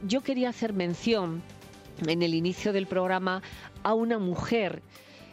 yo quería hacer mención en el inicio del programa a una mujer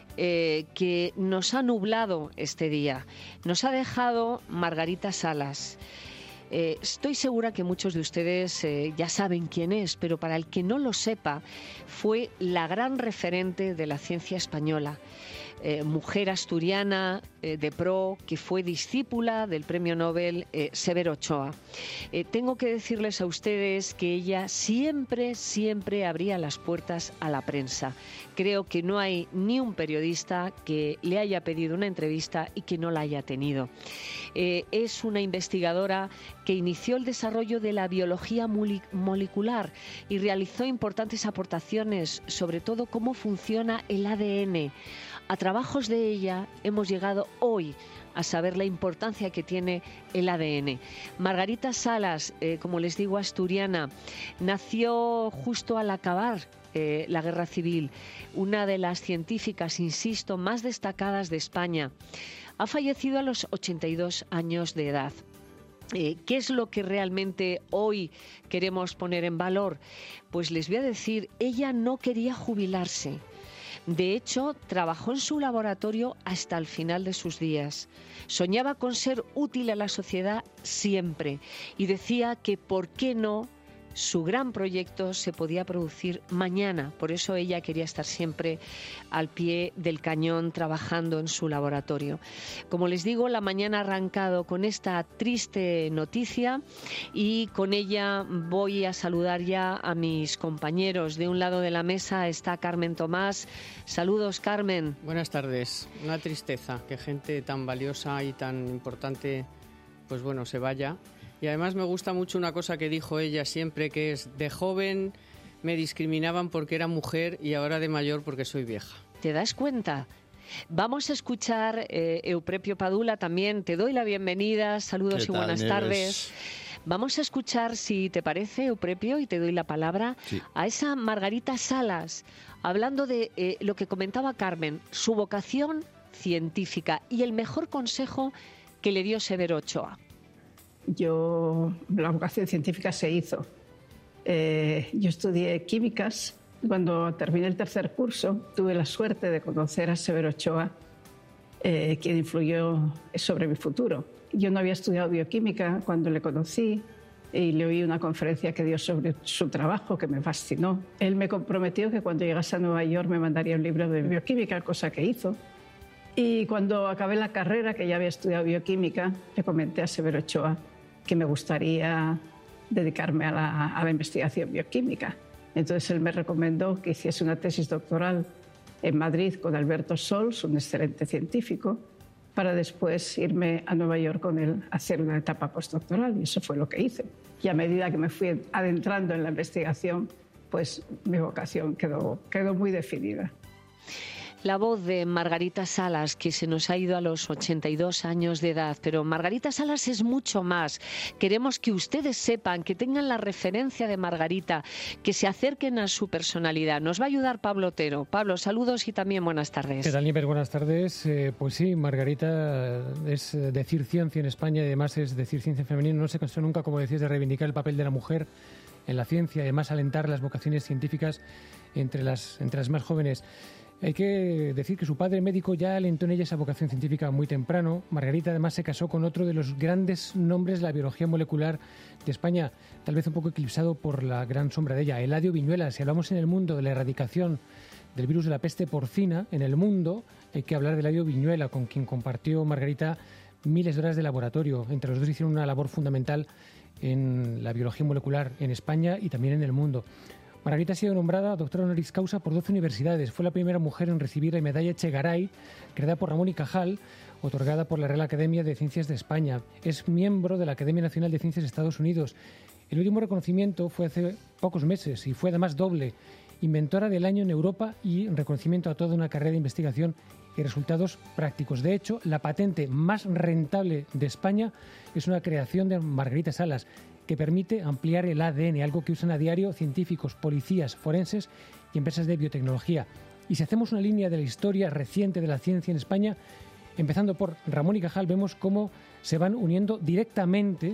que nos ha nublado este día. Nos ha dejado Margarita Salas. Estoy segura que muchos de ustedes ya saben quién es, pero para el que no lo sepa, fue la gran referente de la ciencia española. Mujer asturiana de pro, que fue discípula del premio Nobel Severo Ochoa. Tengo que decirles a ustedes que ella siempre abría las puertas a la prensa. Creo que no hay ni un periodista que le haya pedido una entrevista y que no la haya tenido. Es una investigadora que inició el desarrollo de la biología molecular y realizó importantes aportaciones, sobre todo cómo funciona el ADN. A trabajos de ella hemos llegado hoy a saber la importancia que tiene el ADN. Margarita Salas, como les digo, asturiana, nació justo al acabar la Guerra Civil, una de las científicas, insisto, más destacadas de España. Ha fallecido a los 82 años de edad. ¿Qué es lo que realmente hoy queremos poner en valor? Pues les voy a decir, ella no quería jubilarse. De hecho, trabajó en su laboratorio hasta el final de sus días. Soñaba con ser útil a la sociedad siempre y decía que, ¿por qué no?, su gran proyecto se podía producir mañana. Por eso ella quería estar siempre al pie del cañón trabajando en su laboratorio. Como les digo, la mañana ha arrancado con esta triste noticia y con ella voy a saludar ya a mis compañeros. De un lado de la mesa está Carmen Tomás. Saludos, Carmen. Buenas tardes. Una tristeza que gente tan valiosa y tan importante, pues bueno, se vaya. Y además me gusta mucho una cosa que dijo ella siempre, que es: de joven me discriminaban porque era mujer y ahora de mayor porque soy vieja. ¿Te das cuenta? Vamos a escuchar Euprepio Padula también. Te doy la bienvenida. Saludos y buenas tardes. Vamos a escuchar, si te parece, Euprepio, y te doy la palabra, a esa Margarita Salas, hablando de lo que comentaba Carmen, su vocación científica y el mejor consejo que le dio Severo Ochoa. La vocación científica se hizo. Yo estudié químicas. Cuando terminé el tercer curso, tuve la suerte de conocer a Severo Ochoa, quien influyó sobre mi futuro. Yo no había estudiado bioquímica cuando le conocí y le oí una conferencia que dio sobre su trabajo que me fascinó. Él me comprometió que cuando llegase a Nueva York me mandaría un libro de bioquímica, cosa que hizo. Y cuando acabé la carrera, que ya había estudiado bioquímica, le comenté a Severo Ochoa que me gustaría dedicarme a la investigación bioquímica. Entonces él me recomendó que hiciese una tesis doctoral en Madrid con Alberto Sols, un excelente científico, para después irme a Nueva York con él a hacer una etapa postdoctoral, y eso fue lo que hice. Y a medida que me fui adentrando en la investigación, pues mi vocación quedó muy definida. La voz de Margarita Salas, que se nos ha ido a los 82 años de edad. Pero Margarita Salas es mucho más. Queremos que ustedes sepan, que tengan la referencia de Margarita, que se acerquen a su personalidad. Nos va a ayudar Pablo Otero. Pablo, saludos y también buenas tardes. ¿Qué tal, Nieves? Buenas tardes. Pues sí, Margarita es decir ciencia en España y además es decir ciencia femenina. No se cansó nunca, como decías, de reivindicar el papel de la mujer en la ciencia y además alentar las vocaciones científicas entre las más jóvenes. Hay que decir que su padre médico ya alentó en ella esa vocación científica muy temprano. Margarita además se casó con otro de los grandes nombres de la biología molecular de España, tal vez un poco eclipsado por la gran sombra de ella, Eladio Viñuela. Si hablamos en el mundo de la erradicación del virus de la peste porcina, en el mundo hay que hablar de Eladio Viñuela, con quien compartió Margarita miles de horas de laboratorio. Entre los dos hicieron una labor fundamental en la biología molecular en España y también en el mundo. Margarita ha sido nombrada doctora honoris causa por 12 universidades. Fue la primera mujer en recibir la medalla Echegaray, creada por Ramón y Cajal, otorgada por la Real Academia de Ciencias de España. Es miembro de la Academia Nacional de Ciencias de Estados Unidos. El último reconocimiento fue hace pocos meses y fue además doble. Inventora del año en Europa y reconocimiento a toda una carrera de investigación y resultados prácticos. De hecho, la patente más rentable de España es una creación de Margarita Salas, que permite ampliar el ADN, algo que usan a diario científicos, policías, forenses y empresas de biotecnología. Y si hacemos una línea de la historia reciente de la ciencia en España, empezando por Ramón y Cajal, vemos cómo se van uniendo directamente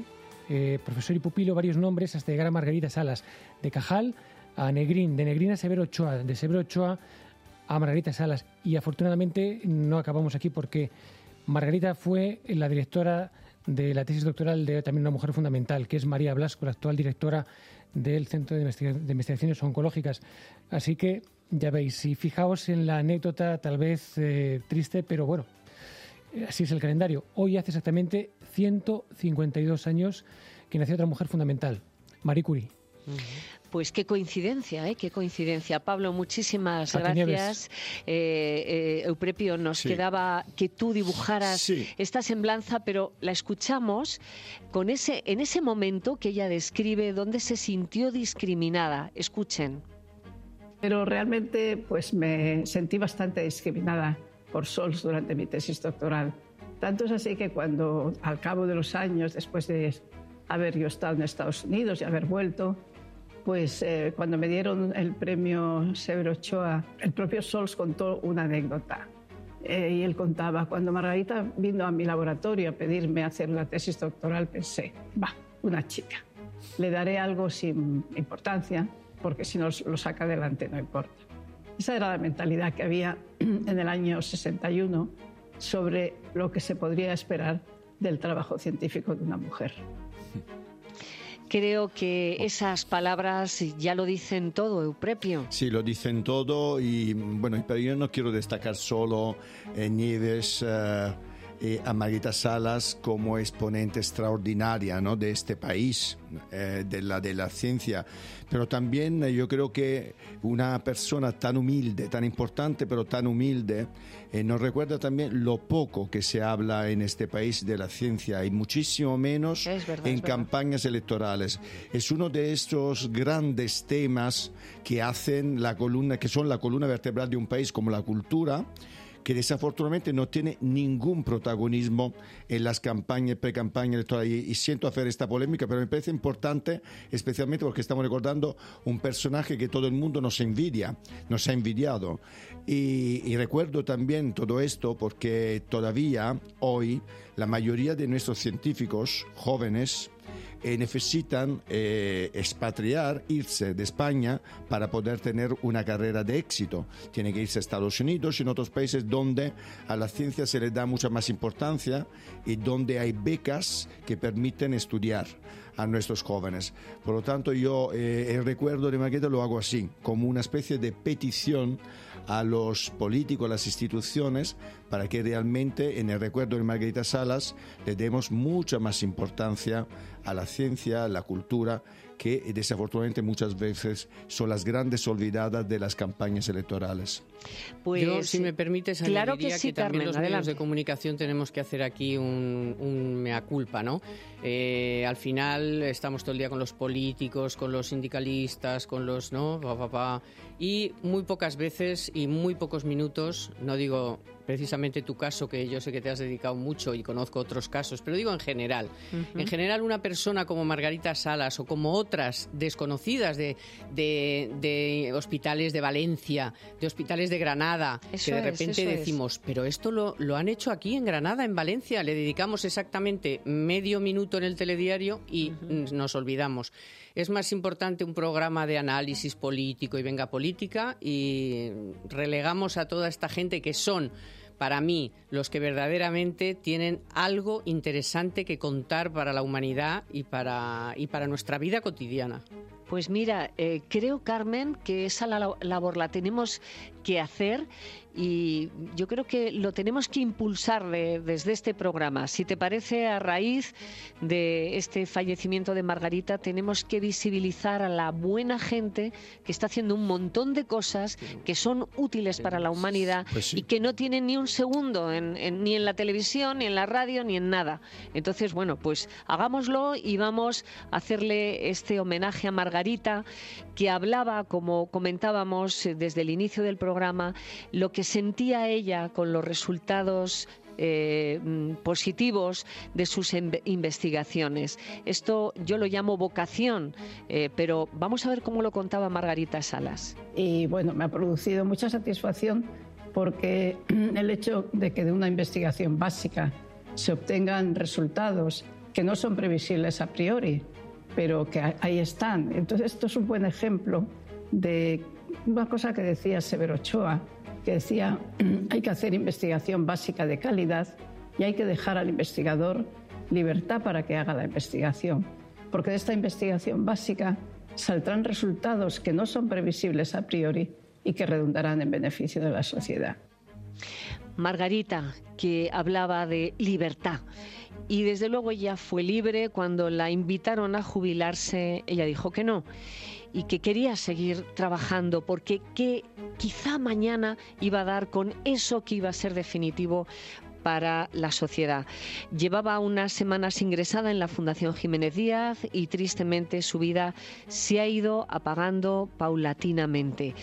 profesor y pupilo, varios nombres hasta llegar a Margarita Salas. De Cajal a Negrín, de Negrín a Severo Ochoa, de Severo Ochoa a Margarita Salas. Y afortunadamente no acabamos aquí porque Margarita fue la directora de la tesis doctoral de también una mujer fundamental, que es María Blasco, la actual directora del Centro de Investigaciones Oncológicas. Así que ya veis, y fijaos en la anécdota, tal vez triste, pero bueno, así es el calendario. Hoy hace exactamente 152 años que nació otra mujer fundamental, Marie Curie. Pues qué coincidencia, ¿eh? Qué coincidencia. Pablo, muchísimas gracias. Euprepio, nos quedaba que tú dibujaras esta semblanza, pero la escuchamos en ese momento que ella describe donde se sintió discriminada. Escuchen. Pero realmente pues me sentí bastante discriminada por Sols durante mi tesis doctoral. Tanto es así que cuando, al cabo de los años, después de haber yo estado en Estados Unidos y haber vuelto, pues cuando me dieron el premio Severo Ochoa, el propio Sols contó una anécdota. Y él contaba, cuando Margarita vino a mi laboratorio a pedirme hacer la tesis doctoral, pensé, una chica, le daré algo sin importancia, porque si no lo saca adelante no importa. Esa era la mentalidad que había en el año 61 sobre lo que se podría esperar del trabajo científico de una mujer. Creo que esas palabras ya lo dicen todo, Euprepio. Sí, lo dicen todo y bueno, pero yo no quiero destacar solo Nieves a Margarita Salas como exponente extraordinaria, ¿no?, de este país, de la ciencia, pero también yo creo que una persona tan humilde, tan importante pero tan humilde, nos recuerda también lo poco que se habla en este país de la ciencia y muchísimo menos en campañas electorales. Es uno de estos grandes temas que hacen que son la columna vertebral de un país, como la cultura, que desafortunadamente no tiene ningún protagonismo en las campañas, pre-campañas electorales. Y siento hacer esta polémica, pero me parece importante, especialmente porque estamos recordando un personaje que todo el mundo nos envidia, nos ha envidiado. Y recuerdo también todo esto porque todavía hoy la mayoría de nuestros científicos jóvenes necesitan expatriar, irse de España para poder tener una carrera de éxito. Tienen que irse a Estados Unidos y en otros países donde a la ciencia se le da mucha más importancia y donde hay becas que permiten estudiar a nuestros jóvenes. Por lo tanto, yo el recuerdo de Margarita lo hago así, como una especie de petición a los políticos, a las instituciones, para que realmente en el recuerdo de Margarita Salas le demos mucha más importancia a la ciencia, a la cultura, que desafortunadamente muchas veces son las grandes olvidadas de las campañas electorales. Pues, yo, si me permites, claro que sí, también Carmen, los medios de comunicación tenemos que hacer aquí un mea culpa, ¿no? Al final estamos todo el día con los políticos, con los sindicalistas, con los, ¿no? Y muy pocas veces y muy pocos minutos, no digo precisamente tu caso, que yo sé que te has dedicado mucho y conozco otros casos, pero digo en general. Uh-huh. En general, una persona como Margarita Salas o como otras desconocidas de hospitales de Valencia, de hospitales de Granada, que de repente decimos, pero esto lo han hecho aquí en Granada, en Valencia, le dedicamos exactamente medio minuto en el telediario y nos olvidamos. Es más importante un programa de análisis político y venga política y relegamos a toda esta gente que son, para mí, los que verdaderamente tienen algo interesante que contar para la humanidad y para nuestra vida cotidiana. Pues mira, creo, Carmen, que esa labor la tenemos que hacer y yo creo que lo tenemos que impulsar desde este programa. Si te parece, a raíz de este fallecimiento de Margarita, tenemos que visibilizar a la buena gente que está haciendo un montón de cosas que son útiles para la humanidad y que no tienen ni un segundo ni en la televisión, ni en la radio, ni en nada. Entonces, bueno, pues hagámoslo y vamos a hacerle este homenaje a Margarita, que hablaba, como comentábamos desde el inicio del programa, lo que sentía ella con los resultados positivos de sus investigaciones. Esto yo lo llamo vocación, pero vamos a ver cómo lo contaba Margarita Salas. Y bueno, me ha producido mucha satisfacción porque el hecho de que de una investigación básica se obtengan resultados que no son previsibles a priori, pero que ahí están. Entonces, esto es un buen ejemplo de una cosa que decía Severo Ochoa, que decía, hay que hacer investigación básica de calidad y hay que dejar al investigador libertad para que haga la investigación, porque de esta investigación básica saldrán resultados que no son previsibles a priori y que redundarán en beneficio de la sociedad. Margarita, que hablaba de libertad. Y desde luego ella fue libre. Cuando la invitaron a jubilarse, ella dijo que no y que quería seguir trabajando porque quizá mañana iba a dar con eso que iba a ser definitivo para la sociedad. Llevaba unas semanas ingresada en la Fundación Jiménez Díaz y tristemente su vida se ha ido apagando paulatinamente.